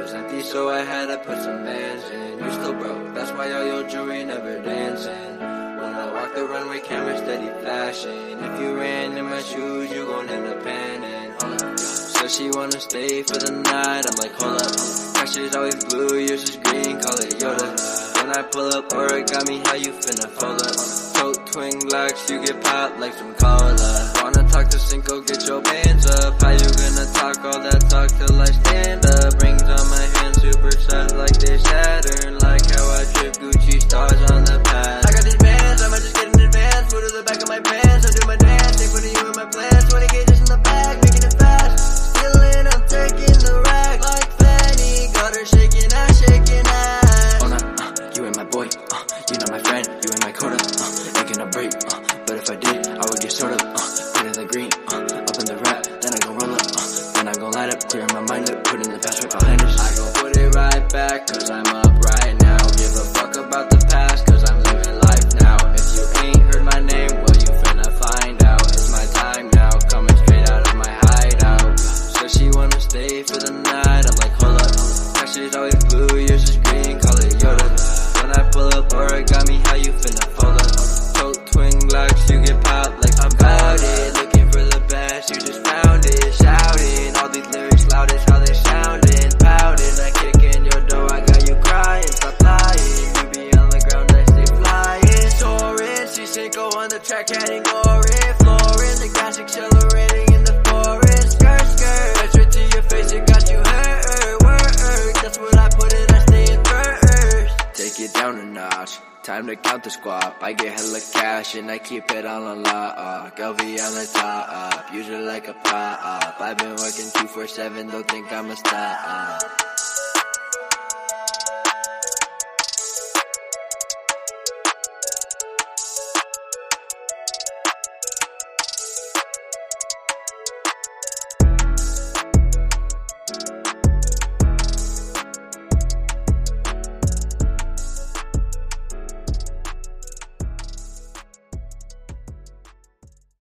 was empty, so I had to put some bands in. You still broke, that's why all your jewelry never dancing. When I walk the runway, camera steady flashing. If you ran in my shoes, you gon' end up panning. Hold up, so she wanna stay for the night. I'm like, hold up, pressure's always blue, yours is green, call it Yoda. When I pull up, origami, how you finna fold up? Tote twin Glocks, you get popped like some cola. Wanna talk to Cinco, get your bands up. How you gonna talk all that talk till I stand up? Rings on my hand, super size like they Saturn. Like how I drip Gucci stars on the pad. I got these bands, I might just get in advance. Put to the back of my pants, I do my dance. Ain't putting you in my plans. 20 gauges in the bag, making it fast. Stealing, I'm taking the rack. Like Fanny, got her shaking ass, shaking ass. Oh nah, you ain't my boy, you're not my friend, you ain't my quota, ain't gonna break, but if I did, I would get sort of, put in the green, up in the rap, then I gon' roll up, then I gon' light up, clear my mind up, put in the past right behind us. I gon' put it right back, cause I'm up right now. Give a fuck about the past, cause I'm living life now. If you ain't heard my name, well you finna find out. It's my time now, coming straight out of my hideout. So she wanna stay for the night, I'm like hold up, pressure's always blue, yours is green, call it Yoda. When I pull up, origami, how you finna fold up? Tote twin Glocks, you get popped like I'm about it. Looking for the best, you just found it. Shouting, all these lyrics loud as how they sounding. Pouting, I kick in your door, I got you crying. Stop lying, you be on the ground, I stay flying. Soaring, see Cinco on the track, heading glory. Flooring, the gas accelerating in the forest. Skirt, skirt, straight to your face, it got you hurt. Work, that's what I put in, I stay in first. Take it down a notch, time to count the squad. I get hella cash and I keep it on a lot. LV on the top, usually like a pop. I've been working 247, don't think I'ma stop.